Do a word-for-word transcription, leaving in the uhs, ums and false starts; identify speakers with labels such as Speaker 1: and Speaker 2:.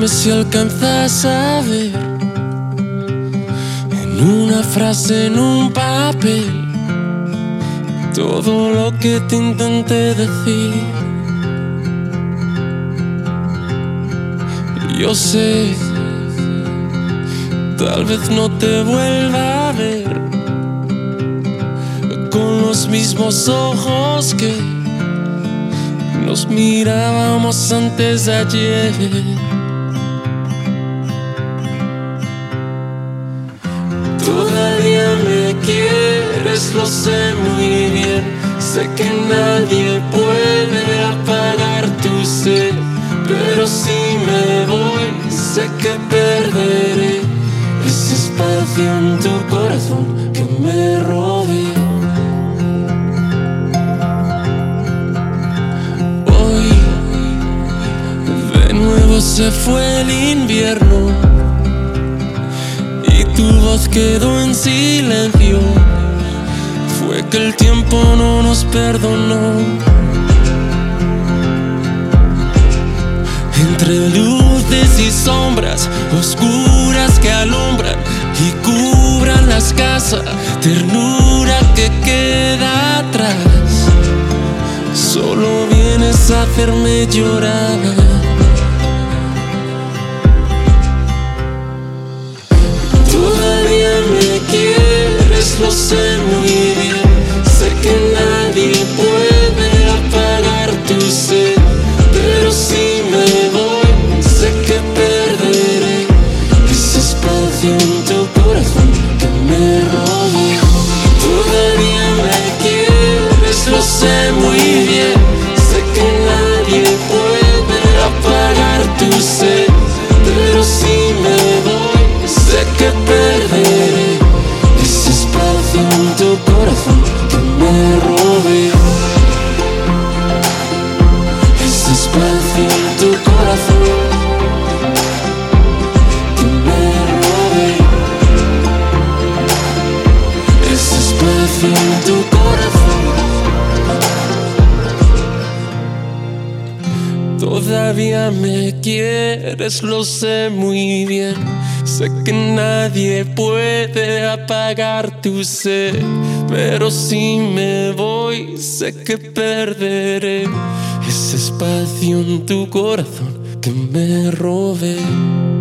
Speaker 1: Dime si alcanzas a ver en una frase, en un papel, todo lo que te intenté decir. Yo sé, tal vez no te vuelva a ver con los mismos ojos que nos mirábamos antes de ayer. Todavía me quieres, lo sé muy bien. Sé que nadie puede apagar tu sed, pero si me voy, sé que perderé ese espacio en tu corazón que me rodea. Hoy de nuevo se fue el invierno y tu voz quedó en silencio. Fue que el tiempo no nos perdonó. Entre luces y sombras oscuras que alumbran y cubran las casas, ternura que queda atrás, solo vienes a hacerme llorar. Todavía me quieres, lo sé muy bien. Sé que nadie puede apagar tu sed, pero si me voy, sé que perderé ese espacio en tu corazón que me rodea. Todavía me quieres, lo sé muy bien. Sé que nadie puede apagar tu sed, pero si me voy, sé que perderé ese espacio en tu corazón que me rodea. Ese espacio en tu corazón que me rodea. Ese espacio en tu corazón. Todavía me quieres, lo sé muy bien. Sé que nadie puede apagar tu sed, pero si me voy, sé que perderé ese espacio en tu corazón que me rodea.